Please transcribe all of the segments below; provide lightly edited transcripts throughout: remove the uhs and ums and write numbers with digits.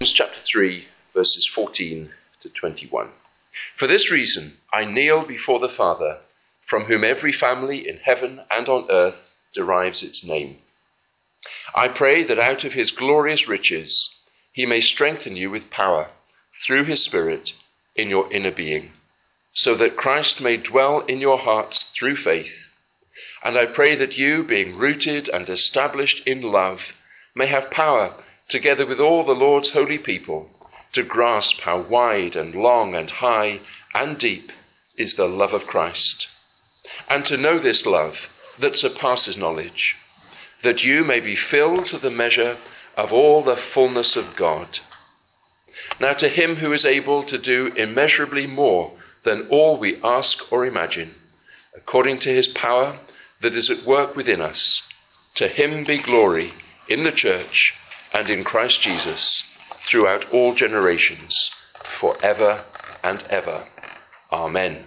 Chapter 3, verses 14 to 21. For this reason, I kneel before the Father, from whom every family in heaven and on earth derives its name. I pray that out of his glorious riches, he may strengthen you with power through his Spirit in your inner being, so that Christ may dwell in your hearts through faith. And I pray that you, being rooted and established in love, may have power, together with all the Lord's holy people, to grasp how wide and long and high and deep is the love of Christ, and to know this love that surpasses knowledge, that you may be filled to the measure of all the fullness of God. Now to him who is able to do immeasurably more than all we ask or imagine, according to his power that is at work within us, to him be glory in the church and in Christ Jesus throughout all generations, forever and ever. Amen.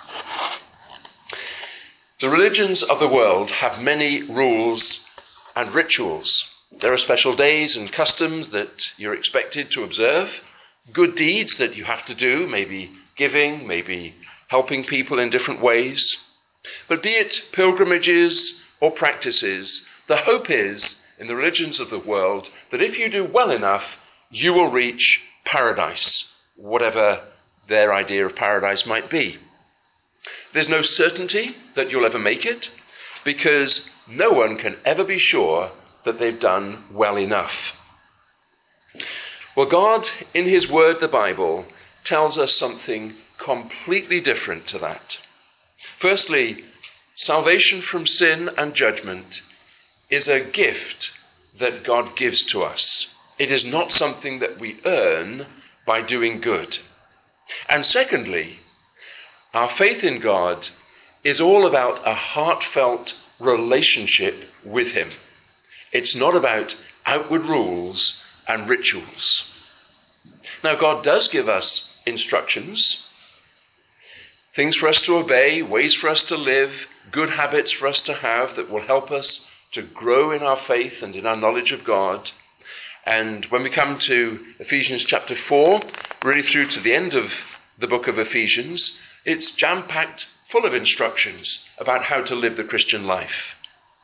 The religions of the world have many rules and rituals. There are special days and customs that you're expected to observe, good deeds that you have to do, maybe giving, maybe helping people in different ways. But be it pilgrimages or practices, the hope is, in the religions of the world, that if you do well enough, you will reach paradise, whatever their idea of paradise might be. There's no certainty that you'll ever make it, because no one can ever be sure that they've done well enough. Well, God, in his word, the Bible, tells us something completely different to that. Firstly, salvation from sin and judgment is a gift that God gives to us. It is not something that we earn by doing good. And secondly, our faith in God is all about a heartfelt relationship with him. It's not about outward rules and rituals. Now, God does give us instructions, things for us to obey, ways for us to live, good habits for us to have that will help us to grow in our faith and in our knowledge of God. And when we come to Ephesians chapter 4, really through to the end of the book of Ephesians, it's jam-packed full of instructions about how to live the Christian life.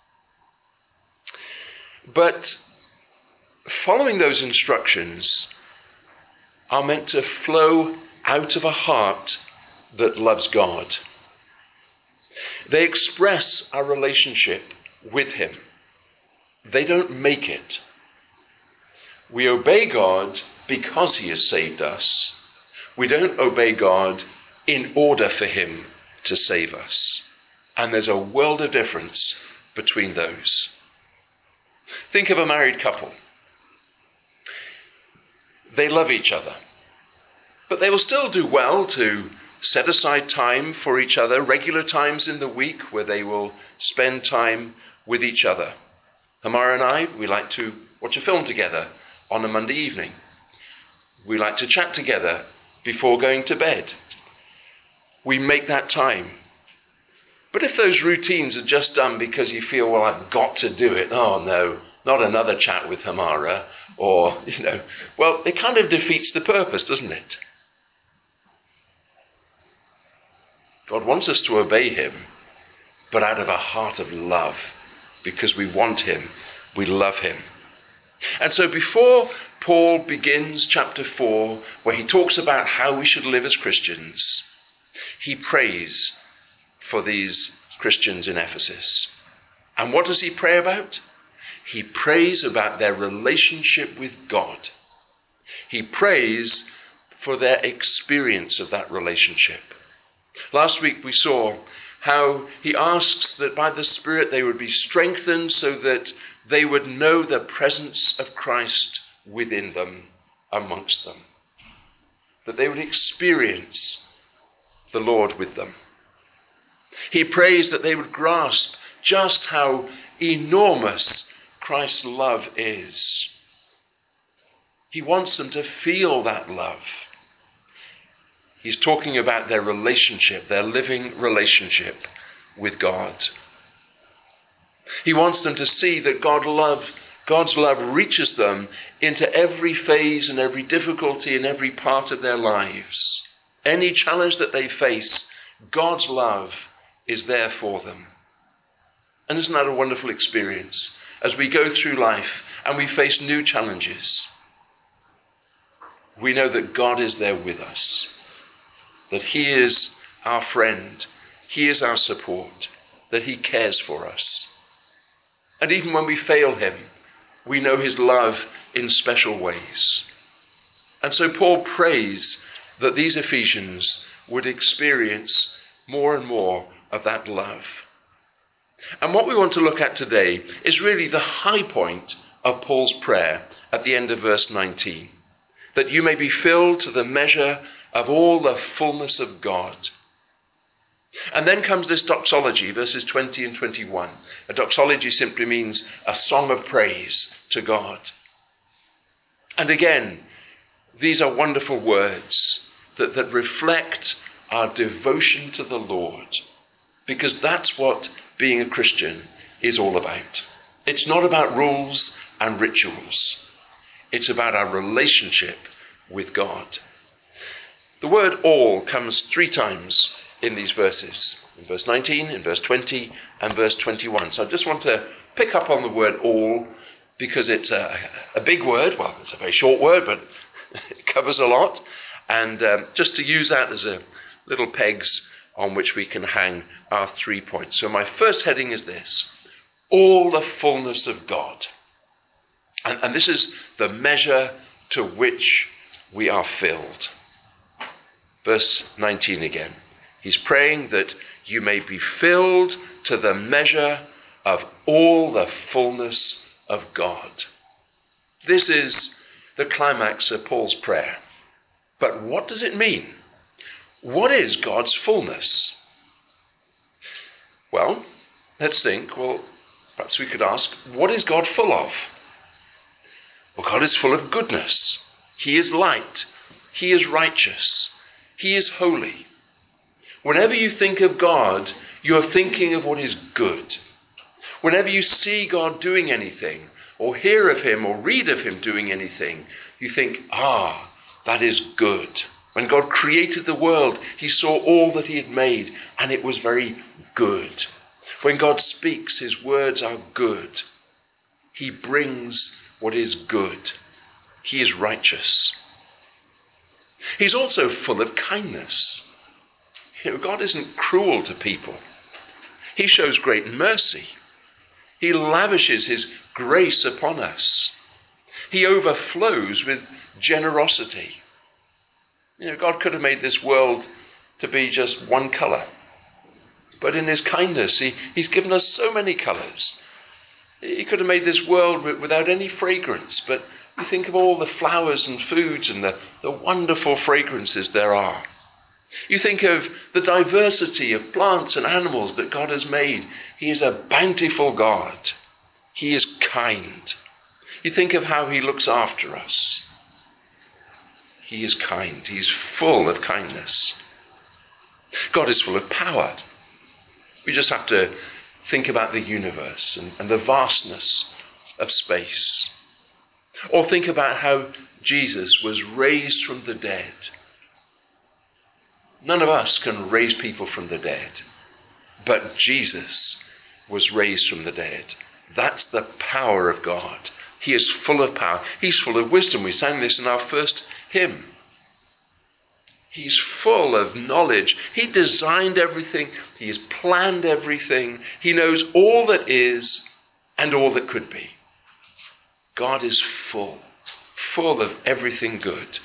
But following those instructions are meant to flow out of a heart that loves God. They express our relationship with him. They don't make it. We obey God because he has saved us. We don't obey God in order for him to save us. And there's a world of difference between those. Think of a married couple. They love each other, but they will still do well to set aside time for each other, regular times in the week where they will spend time with each other. Hamara and I, we like to watch a film together on a Monday evening. We like to chat together before going to bed. We make that time. But if those routines are just done because you feel, well, I've got to do it. Oh, no, not another chat with Hamara. Or, well, it kind of defeats the purpose, doesn't it? God wants us to obey him, but out of a heart of love, because we want him, we love him. And so before Paul begins chapter 4, where he talks about how we should live as Christians, he prays for these Christians in Ephesus. And what does he pray about? He prays about their relationship with God. He prays for their experience of that relationship. Last week we saw how he asks that by the Spirit they would be strengthened so that they would know the presence of Christ within them, amongst them. That they would experience the Lord with them. He prays that they would grasp just how enormous Christ's love is. He wants them to feel that love. He's talking about their relationship, their living relationship with God. He wants them to see that God God's love reaches them into every phase and every difficulty in every part of their lives. Any challenge that they face, God's love is there for them. And isn't that a wonderful experience as we go through life and we face new challenges? We know that God is there with us, that he is our friend, he is our support, that he cares for us. And even when we fail him, we know his love in special ways. And so Paul prays that these Ephesians would experience more and more of that love. And what we want to look at today is really the high point of Paul's prayer at the end of verse 19. That you may be filled to the measure of all the fullness of God. And then comes this doxology, verses 20 and 21. A doxology simply means a song of praise to God. And again, these are wonderful words that reflect our devotion to the Lord, because that's what being a Christian is all about. It's not about rules and rituals. It's about our relationship with God. The word all comes 3 times in these verses. In verse 19, in verse 20, and verse 21. So I just want to pick up on the word all because it's a big word. Well, it's a very short word, but it covers a lot. And just to use that as a little pegs on which we can hang our 3 points. So my first heading is this: all the fullness of God. And this is the measure to which we are filled. Verse 19 again. He's praying that you may be filled to the measure of all the fullness of God. This is the climax of Paul's prayer. But what does it mean? What is God's fullness? Well, let's think. Well, perhaps we could ask, what is God full of? Well, God is full of goodness. He is light. He is righteous. He is holy. Whenever you think of God, you are thinking of what is good. Whenever you see God doing anything, or hear of him, or read of him doing anything, you think, that is good. When God created the world, he saw all that he had made, and it was very good. When God speaks, his words are good. He brings what is good. He is righteous. He's also full of kindness. God isn't cruel to people. He shows great mercy. He lavishes his grace upon us. He overflows with generosity. God could have made this world to be just one colour. But in his kindness, he's given us so many colours. He could have made this world without any fragrance, but you think of all the flowers and foods and the wonderful fragrances there are. You think of the diversity of plants and animals that God has made. He is a bountiful God. He is kind. You think of how he looks after us. He is kind. He's full of kindness. God is full of power. We just have to think about the universe and the vastness of space. Or think about how Jesus was raised from the dead. None of us can raise people from the dead, but Jesus was raised from the dead. That's the power of God. He is full of power. He's full of wisdom. We sang this in our first hymn. He's full of knowledge. He designed everything. He has planned everything. He knows all that is and all that could be. God is full of everything good.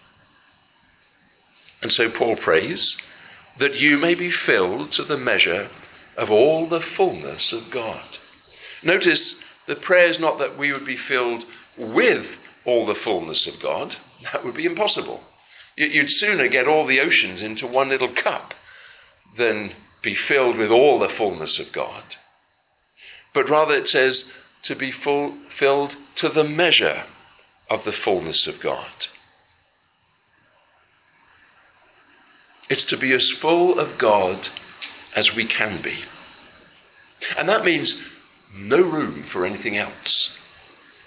And so Paul prays that you may be filled to the measure of all the fullness of God. Notice the prayer is not that we would be filled with all the fullness of God. That would be impossible. You'd sooner get all the oceans into one little cup than be filled with all the fullness of God. But rather it says to be filled to the measure of the fullness of God. It's to be as full of God as we can be. And that means no room for anything else.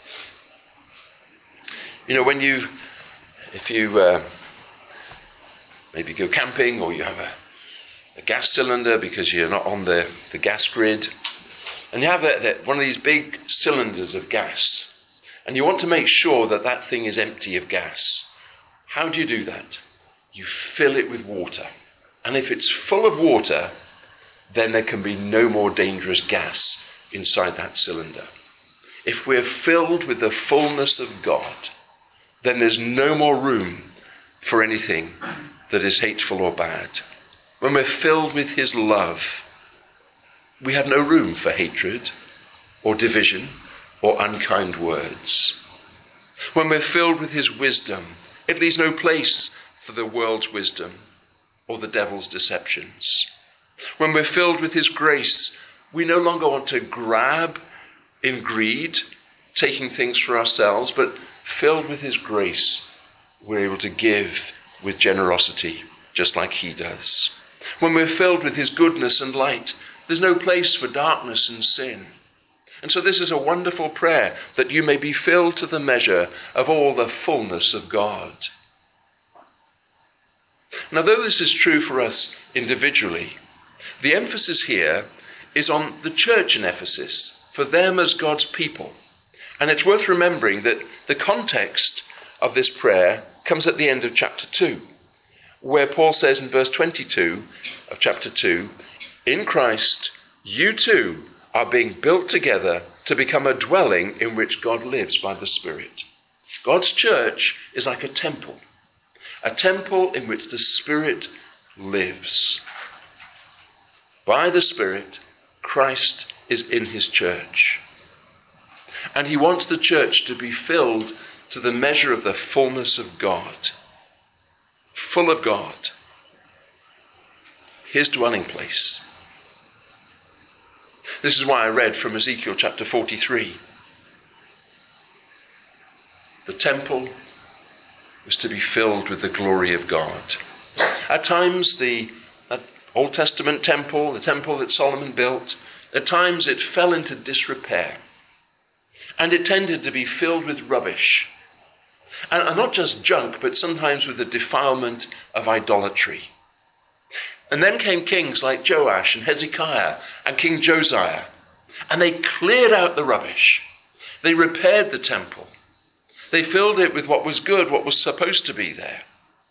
You know, if you maybe go camping, or you have a gas cylinder because you're not on the gas grid, and you have one of these big cylinders of gas, and you want to make sure that that thing is empty of gas. How do you do that? You fill it with water. And if it's full of water, then there can be no more dangerous gas inside that cylinder. If we're filled with the fullness of God, then there's no more room for anything that is hateful or bad. When we're filled with his love, we have no room for hatred or division or unkind words. When we're filled with his wisdom, it leaves no place for the world's wisdom or the devil's deceptions. When we're filled with his grace, we no longer want to grab in greed, taking things for ourselves, but filled with his grace, we're able to give with generosity, just like he does. When we're filled with his goodness and light, there's no place for darkness and sin. And so this is a wonderful prayer, that you may be filled to the measure of all the fullness of God. Now, though this is true for us individually, the emphasis here is on the church in Ephesus, for them as God's people. And it's worth remembering that the context of this prayer comes at the end of chapter 2, where Paul says in verse 22 of chapter 2, in Christ, you too are being built together to become a dwelling in which God lives by the Spirit. God's church is like a temple in which the Spirit lives. By the Spirit, Christ is in his church. And he wants the church to be filled to the measure of the fullness of God. Full of God. His dwelling place. This is why I read from Ezekiel chapter 43. The temple was to be filled with the glory of God. At times, the Old Testament temple, the temple that Solomon built, at times it fell into disrepair. And it tended to be filled with rubbish. And not just junk, but sometimes with the defilement of idolatry. And then came kings like Joash and Hezekiah and King Josiah, and they cleared out the rubbish. They repaired the temple. They filled it with what was good, what was supposed to be there.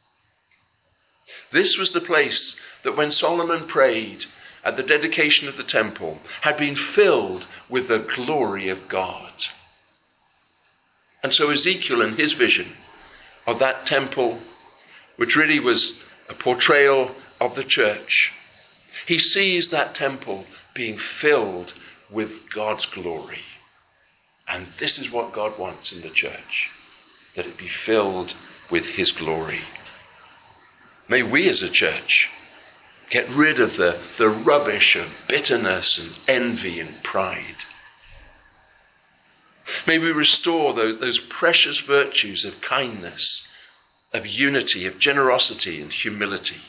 This was the place that when Solomon prayed at the dedication of the temple had been filled with the glory of God. And so Ezekiel, in his vision of that temple, which really was a portrayal of the church, he sees that temple being filled with God's glory. And this is what God wants in the church, that it be filled with his glory. May we as a church get rid of the rubbish of bitterness and envy and pride. May we restore those precious virtues of kindness, of unity, of generosity and humility.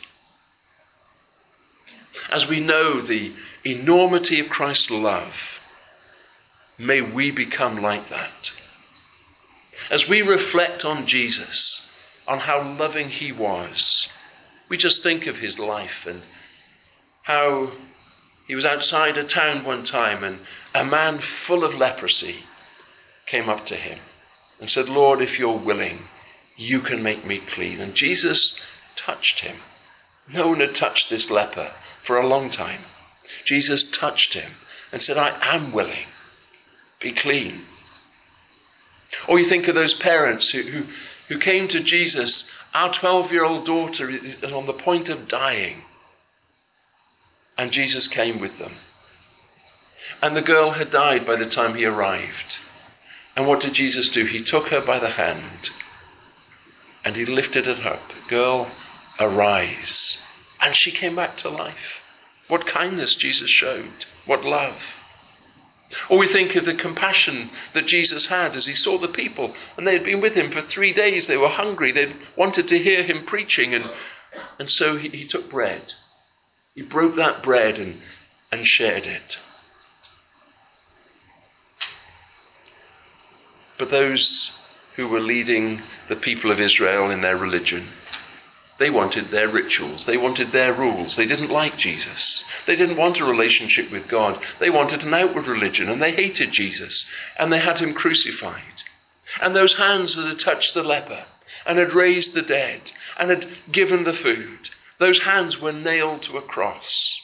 As we know the enormity of Christ's love, may we become like that. As we reflect on Jesus, on how loving he was, we just think of his life and how he was outside a town one time and a man full of leprosy came up to him and said, Lord, if you're willing, you can make me clean. And Jesus touched him. No one had touched this leper for a long time. Jesus touched him and said, I am willing. Be clean. Or you think of those parents who came to Jesus. Our 12-year-old daughter is on the point of dying. And Jesus came with them. And the girl had died by the time he arrived. And what did Jesus do? He took her by the hand and he lifted her up. Girl, arise. And she came back to life. What kindness Jesus showed. What love. Or we think of the compassion that Jesus had as he saw the people, and they had been with him for 3 days. They were hungry. They wanted to hear him preaching. And so he took bread. He broke that bread and shared it. But those who were leading the people of Israel in their religion. They wanted their rituals. They wanted their rules. They didn't like Jesus. They didn't want a relationship with God. They wanted an outward religion, and they hated Jesus, and they had him crucified. And those hands that had touched the leper and had raised the dead and had given the food, those hands were nailed to a cross.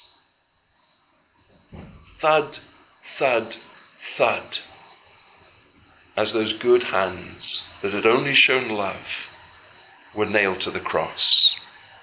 Thud, thud, thud, as those good hands that had only shown love were nailed to the cross.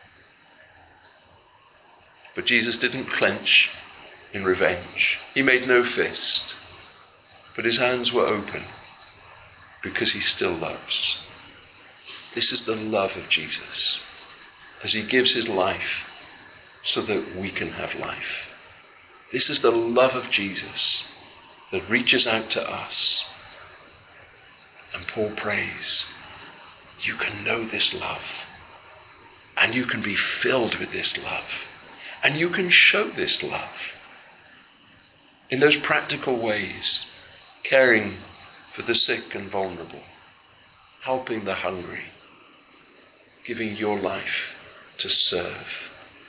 But Jesus didn't clench in revenge. He made no fist, but his hands were open because he still loves. This is the love of Jesus, as he gives his life so that we can have life. This is the love of Jesus that reaches out to us. And Paul prays, you can know this love, and you can be filled with this love, and you can show this love in those practical ways, caring for the sick and vulnerable, helping the hungry, giving your life to serve.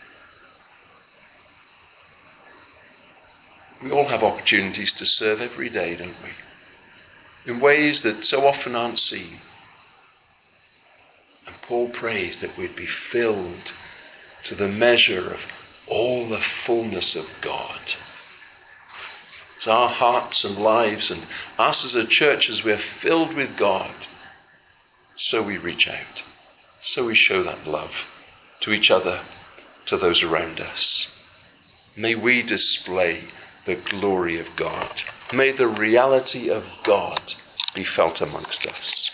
We all have opportunities to serve every day, don't we? In ways that so often aren't seen. And Paul prays that we'd be filled to the measure of all the fullness of God. As our hearts and lives and us as a church, as we're filled with God, so we reach out. So we show that love to each other, to those around us. May we display the glory of God. May the reality of God be felt amongst us.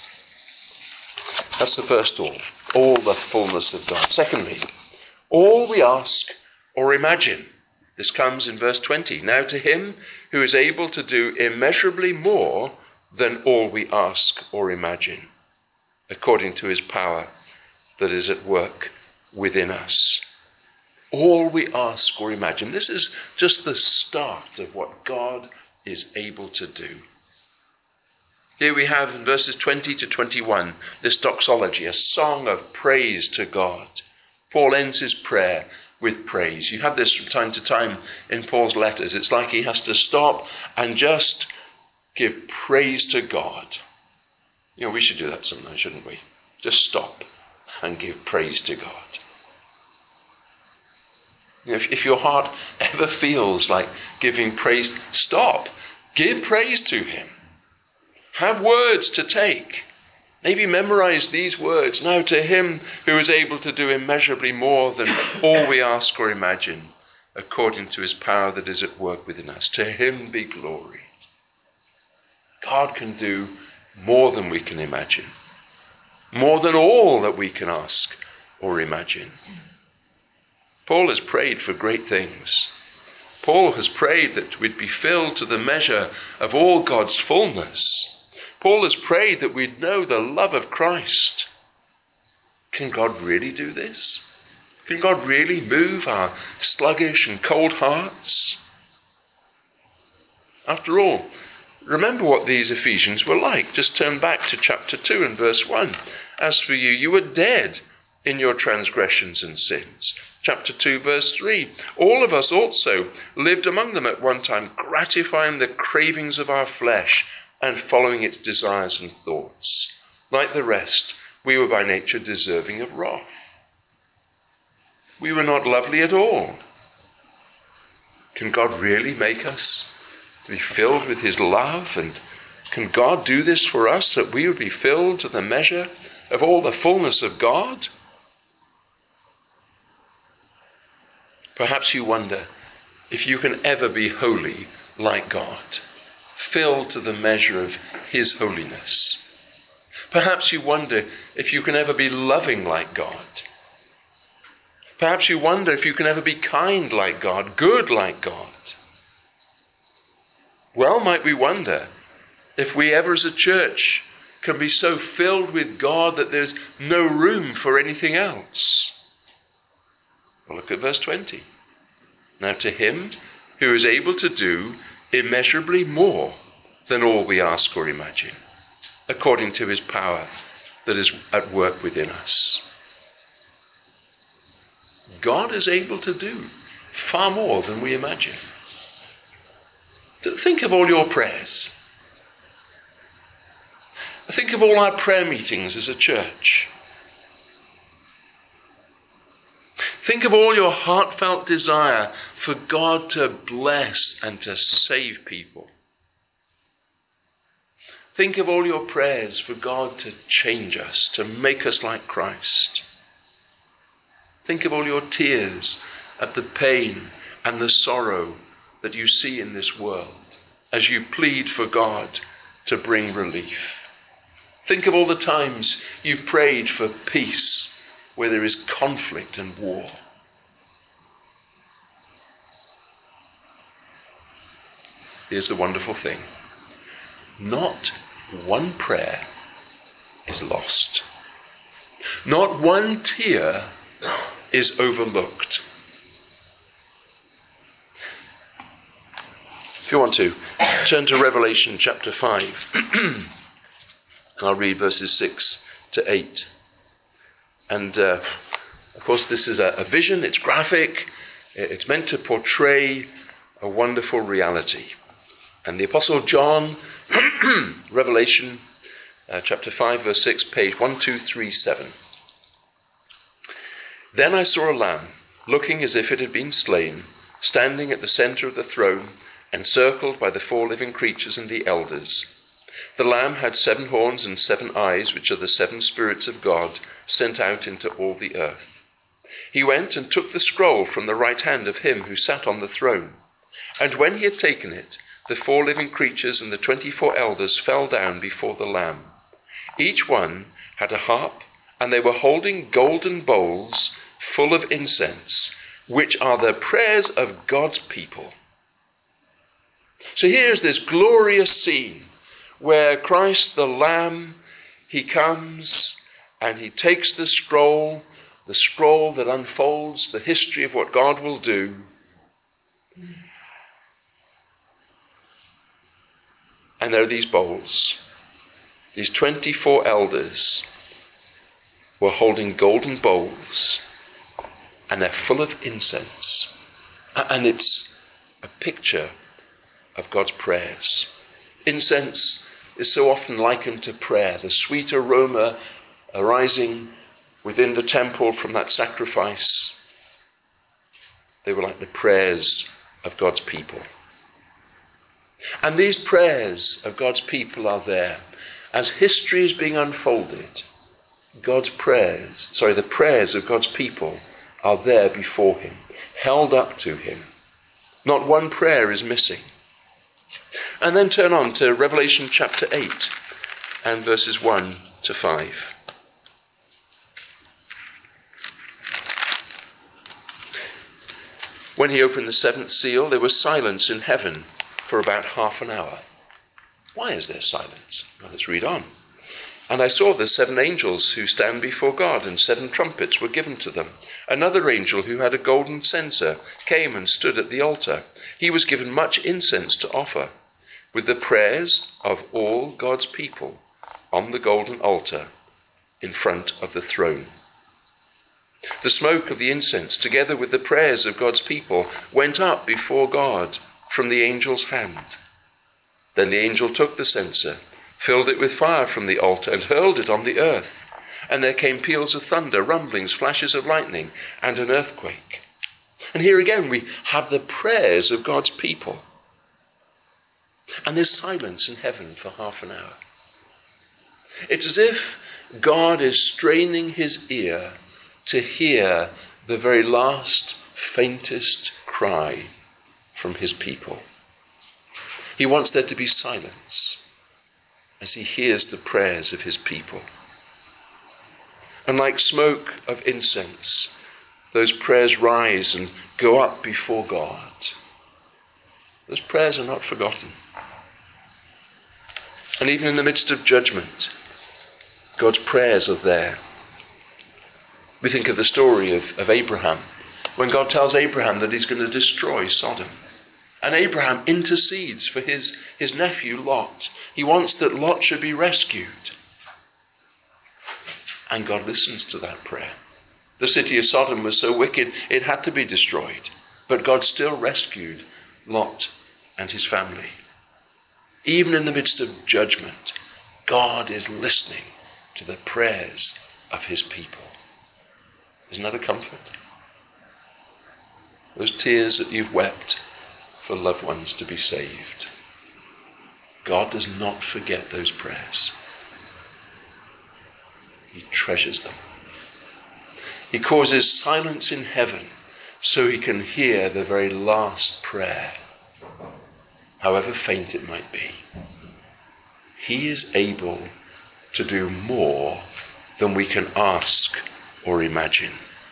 That's the first all the fullness of God. Secondly, all we ask or imagine. This comes in verse 20. Now to him who is able to do immeasurably more than all we ask or imagine, according to his power that is at work within us. All we ask or imagine. This is just the start of what God is able to do. Here we have in verses 20 to 21, this doxology, a song of praise to God. Paul ends his prayer with praise. You have this from time to time in Paul's letters. It's like he has to stop and just give praise to God. You know, we should do that sometimes, shouldn't we? Just stop and give praise to God. You know, if your heart ever feels like giving praise, stop. Give praise to him. Have words to take. Maybe memorize these words. Now to him who is able to do immeasurably more than all we ask or imagine, according to his power that is at work within us. To him be glory. God can do more than we can imagine. More than all that we can ask or imagine. Paul has prayed for great things. Paul has prayed that we'd be filled to the measure of all God's fullness. Paul has prayed that we'd know the love of Christ. Can God really do this? Can God really move our sluggish and cold hearts? After all, remember what these Ephesians were like. Just turn back to chapter 2 and verse 1. As for you, you were dead in your transgressions and sins. Chapter 2, verse 3. All of us also lived among them at one time, gratifying the cravings of our flesh and following its desires and thoughts. Like the rest, we were by nature deserving of wrath. We were not lovely at all. Can God really make us to be filled with his love? And can God do this for us, that we would be filled to the measure of all the fullness of God? Perhaps you wonder if you can ever be holy like God, filled to the measure of his holiness. Perhaps you wonder if you can ever be loving like God. Perhaps you wonder if you can ever be kind like God, good like God. Well, might we wonder if we ever as a church can be so filled with God that there's no room for anything else. Well, look at verse 20. Now to him who is able to do immeasurably more than all we ask or imagine. according to his power that is at work within us. God is able to do far more than we imagine. Think of all your prayers. Think of all our prayer meetings as a church. Think of all your heartfelt desire for God to bless and to save people. Think of all your prayers for God to change us, to make us like Christ. Think of all your tears at the pain and the sorrow that you see in this world as you plead for God to bring relief. Think of all the times you've prayed for peace where there is conflict and war. Here's the wonderful thing. Not one prayer is lost. Not one tear is overlooked. If you want to, turn to Revelation chapter 5. And I'll read verses 6 to 8. And of course this is a vision, it's graphic, it's meant to portray a wonderful reality. And the Apostle John, Revelation chapter 5 verse 6, page 1237. Then I saw a lamb, looking as if it had been slain, standing at the center of the throne, encircled by the 4 living creatures and the elders. The Lamb had 7 horns and 7 eyes, which are the 7 spirits of God, sent out into all the earth. He went and took the scroll from the right hand of him who sat on the throne. And when he had taken it, the 4 living creatures and the 24 elders fell down before the Lamb. Each one had a harp, and they were holding golden bowls full of incense, which are the prayers of God's people. So here's this glorious scene where Christ the Lamb, he comes and he takes the scroll that unfolds the history of what God will do. And there are these bowls. These 24 elders were holding golden bowls, and they're full of incense. And it's a picture of God's prayers. Incense is so often likened to prayer, the sweet aroma arising within the temple from that sacrifice. They were like the prayers of God's people. And these prayers of God's people are there. As history is being unfolded, the prayers of God's people are there before him, held up to him. Not one prayer is missing. And then turn on to Revelation chapter 8 and verses 1 to 5. When he opened the 7th seal, there was silence in heaven for about half an hour. Why is there silence? Well, let's read on. And I saw the 7 angels who stand before God, and 7 trumpets were given to them. Another angel who had a golden censer came and stood at the altar. He was given much incense to offer, with the prayers of all God's people on the golden altar in front of the throne. The smoke of the incense, together with the prayers of God's people, went up before God from the angel's hand. Then the angel took the censer, filled it with fire from the altar, and hurled it on the earth. And there came peals of thunder, rumblings, flashes of lightning, and an earthquake. And here again we have the prayers of God's people. And there's silence in heaven for half an hour. It's as if God is straining his ear to hear the very last, faintest cry from his people. He wants there to be silence as he hears the prayers of his people. And like smoke of incense, those prayers rise and go up before God. Those prayers are not forgotten. And even in the midst of judgment, God's prayers are there. We think of the story of Abraham, when God tells Abraham that he's going to destroy Sodom. And Abraham intercedes for his nephew Lot. He wants that Lot should be rescued. And God listens to that prayer. The city of Sodom was so wicked it had to be destroyed. But God still rescued Lot and his family. Even in the midst of judgment, God is listening to the prayers of his people. Isn't that a comfort? Those tears that you've wept for loved ones to be saved. God does not forget those prayers. He treasures them. He causes silence in heaven so he can hear the very last prayer, however faint it might be. He is able to do more than we can ask or imagine.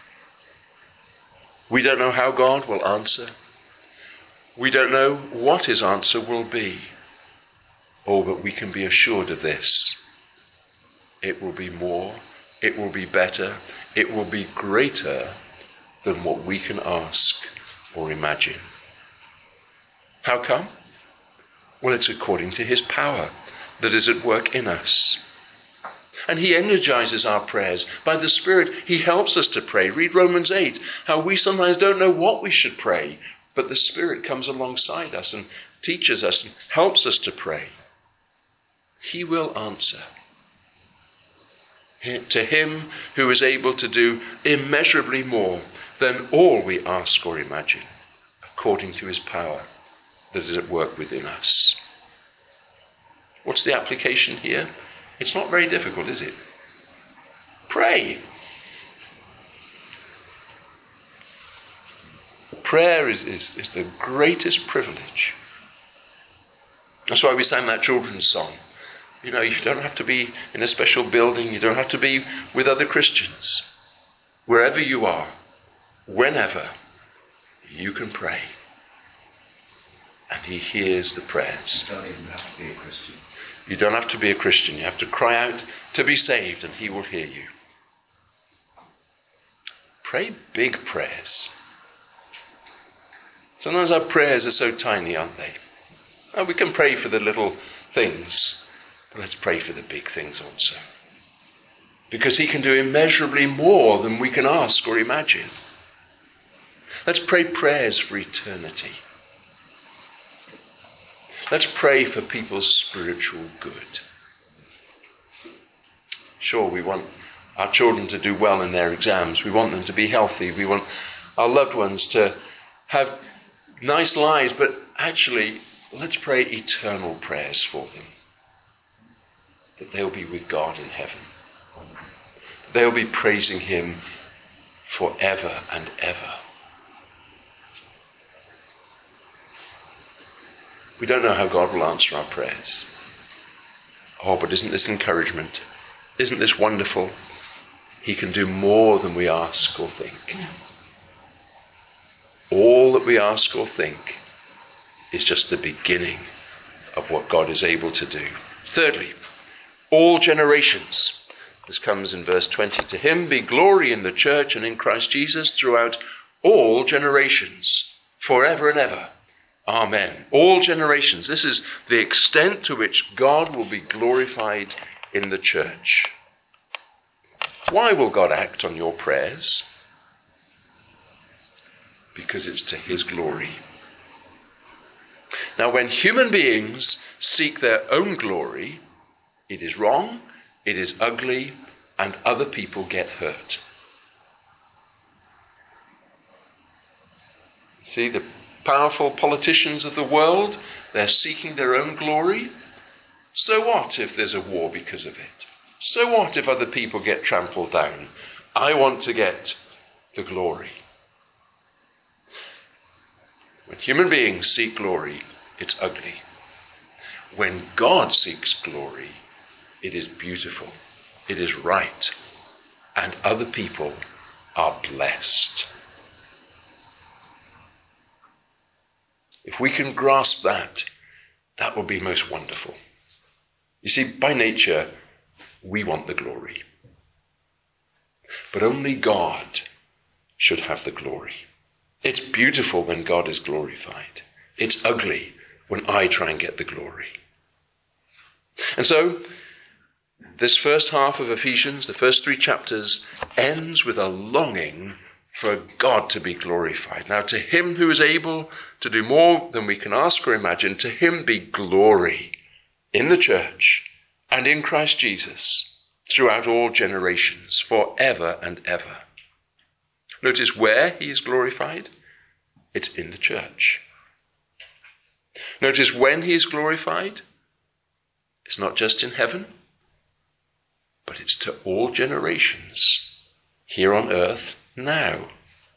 We don't know how God will answer. We don't know what his answer will be. Oh, but we can be assured of this. It will be more, it will be better, it will be greater than what we can ask or imagine. How come? Well, it's according to his power that is at work in us. And he energizes our prayers. By the Spirit, he helps us to pray. Read Romans 8, how we sometimes don't know what we should pray, but the Spirit comes alongside us and teaches us and helps us to pray. He will answer. To him who is able to do immeasurably more than all we ask or imagine, according to his power that is at work within us. What's the application here? It's not very difficult, is it? Pray. Prayer is the greatest privilege. That's why we sang that children's song. You know, you don't have to be in a special building. You don't have to be with other Christians. Wherever you are, whenever, you can pray. And he hears the prayers. You don't even have to be a Christian. You don't have to be a Christian. You have to cry out to be saved and he will hear you. Pray big prayers. Sometimes our prayers are so tiny, aren't they? Oh, we can pray for the little things, but let's pray for the big things also. Because he can do immeasurably more than we can ask or imagine. Let's pray prayers for eternity. Let's pray for people's spiritual good. Sure, we want our children to do well in their exams. We want them to be healthy. We want our loved ones to have nice lives. But actually, let's pray eternal prayers for them. That they'll be with God in heaven. They'll be praising him forever and ever. We don't know how God will answer our prayers. Oh, but isn't this encouragement? Isn't this wonderful? He can do more than we ask or think. All that we ask or think is just the beginning of what God is able to do. Thirdly, all generations. This comes in verse 20. To him be glory in the church and in Christ Jesus throughout all generations, forever and ever. Amen. All generations. This is the extent to which God will be glorified in the church. Why will God act on your prayers? Because it's to his glory. Now, when human beings seek their own glory, it is wrong, it is ugly, and other people get hurt. See, the powerful politicians of the world, they're seeking their own glory. So what if there's a war because of it? So what if other people get trampled down? I want to get the glory. When human beings seek glory, it's ugly. When God seeks glory, it is beautiful, it is right, and other people are blessed. If we can grasp that, that will be most wonderful. You see, by nature, we want the glory. But only God should have the glory. It's beautiful when God is glorified. It's ugly when I try and get the glory. And so, this first half of Ephesians, the first 3 chapters, ends with a longing for God to be glorified. Now, to him who is able to do more than we can ask or imagine, to him be glory in the church and in Christ Jesus throughout all generations, forever and ever. Notice where he is glorified. It's in the church. Notice when he is glorified. It's not just in heaven, but it's to all generations here on earth now.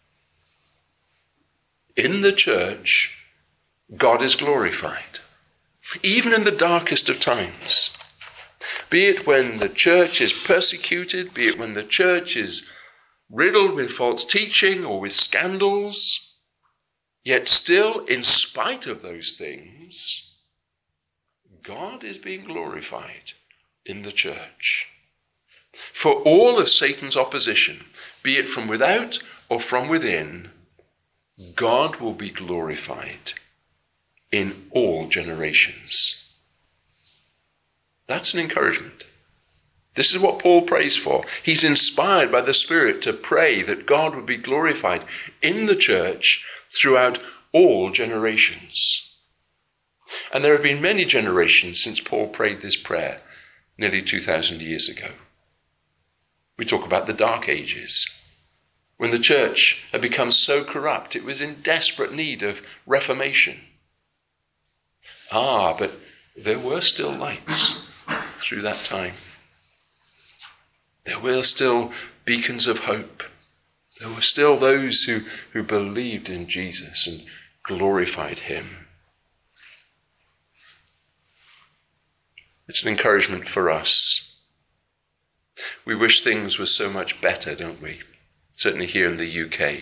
In the church, God is glorified, even in the darkest of times. Be it when the church is persecuted, be it when the church is riddled with false teaching or with scandals, yet still, in spite of those things, God is being glorified in the church. For all of Satan's opposition, be it from without or from within, God will be glorified in all generations. That's an encouragement. This is what Paul prays for. He's inspired by the Spirit to pray that God would be glorified in the church throughout all generations. And there have been many generations since Paul prayed this prayer, nearly 2,000 years ago. We talk about the Dark Ages, when the church had become so corrupt it was in desperate need of reformation. But there were still lights through that time. There were still beacons of hope. There were still those who believed in Jesus and glorified him. It's an encouragement for us. We wish things were so much better, don't we? Certainly here in the UK.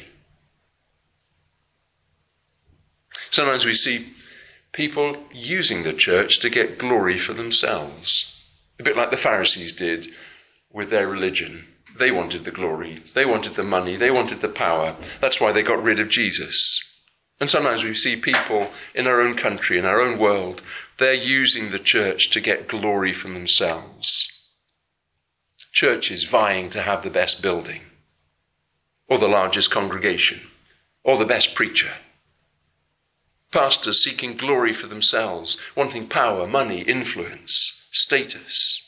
Sometimes we see people using the church to get glory for themselves. A bit like the Pharisees did with their religion. They wanted the glory, they wanted the money, they wanted the power. That's why they got rid of Jesus. And sometimes we see people in our own country, in our own world, they're using the church to get glory from themselves. Churches vying to have the best building, or the largest congregation, or the best preacher. Pastors seeking glory for themselves, wanting power, money, influence, status.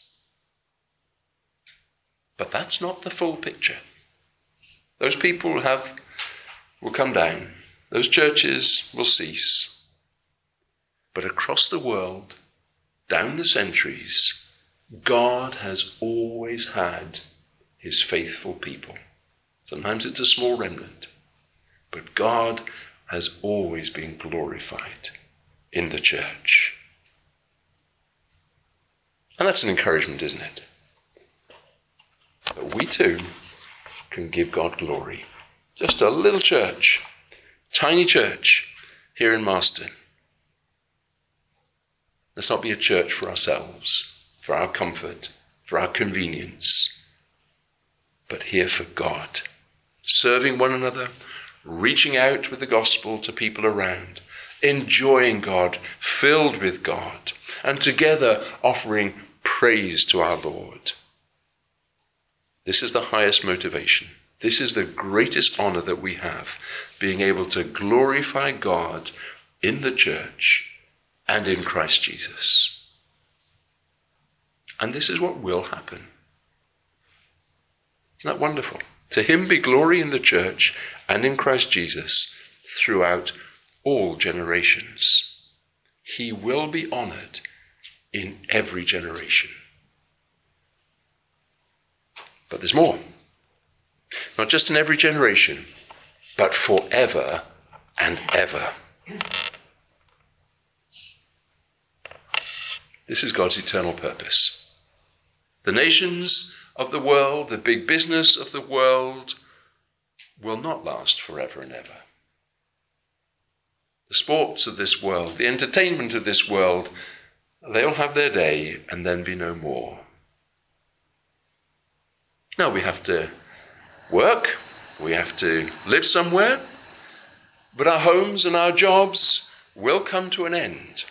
But that's not the full picture. Those people will come down. Those churches will cease. But across the world, down the centuries, God has always had his faithful people. Sometimes it's a small remnant, but God has always been glorified in the church. And that's an encouragement, isn't it? That we too can give God glory. Just a little church, tiny church here in Marston. Let's not be a church for ourselves, for our comfort, for our convenience, but here for God, serving one another, reaching out with the gospel to people around, enjoying God, filled with God, and together offering praise to our Lord. This is the highest motivation. This is the greatest honor that we have, being able to glorify God in the church and in Christ Jesus. And this is what will happen. Isn't that wonderful? To him be glory in the church and in Christ Jesus throughout all generations. He will be honored in every generation. But there's more. Not just in every generation, but forever and ever. This is God's eternal purpose. The nations of the world, the big business of the world, will not last forever and ever. The sports of this world, the entertainment of this world, they'll have their day and then be no more. Now we have to work, we have to live somewhere, but our homes and our jobs will come to an end.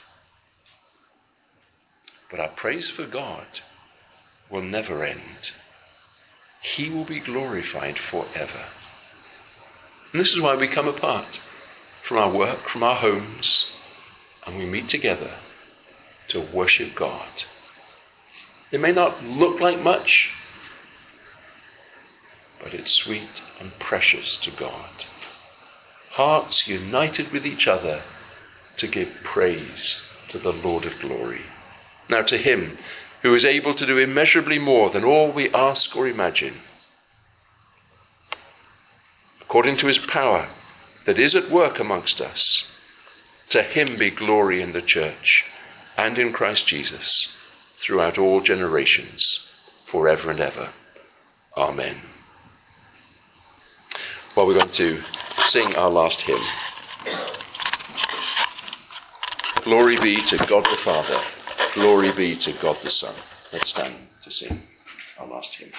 But our praise for God will never end. He will be glorified forever. And this is why we come apart from our work, from our homes, and we meet together to worship God. It may not look like much, but it's sweet and precious to God. Hearts united with each other to give praise to the Lord of glory. Now to him who is able to do immeasurably more than all we ask or imagine, according to his power that is at work amongst us, to him be glory in the church and in Christ Jesus throughout all generations, forever and ever. Amen. Well, we're going to sing our last hymn. Glory be to God the Father. Glory be to God the Son. Let's stand to sing our last hymn.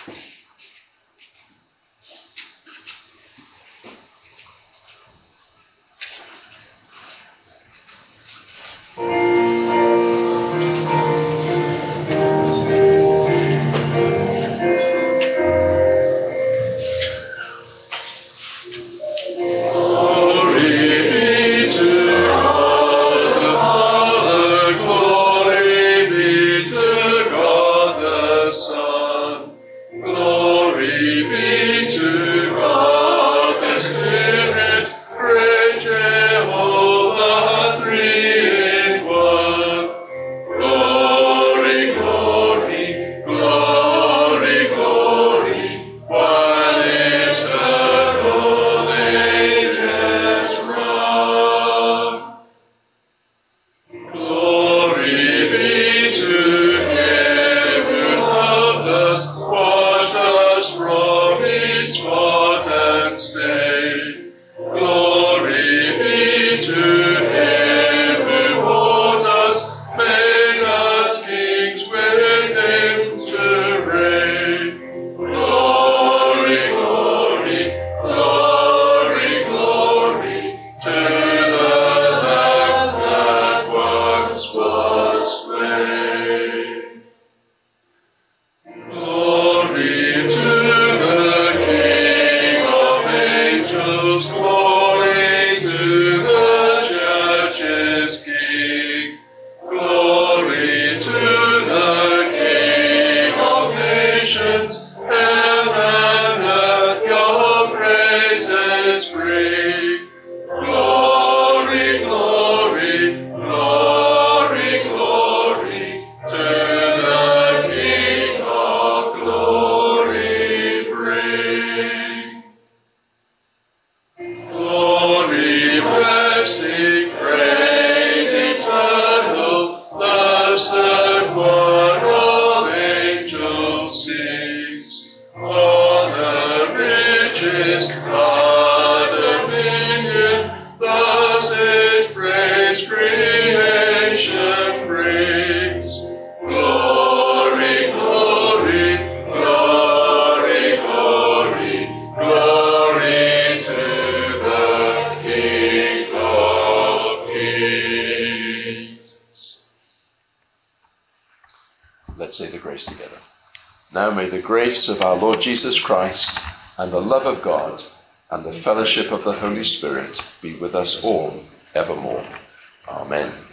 Let's say the grace together. Now may the grace of our Lord Jesus Christ and the love of God and the fellowship of the Holy Spirit be with us all evermore. Amen.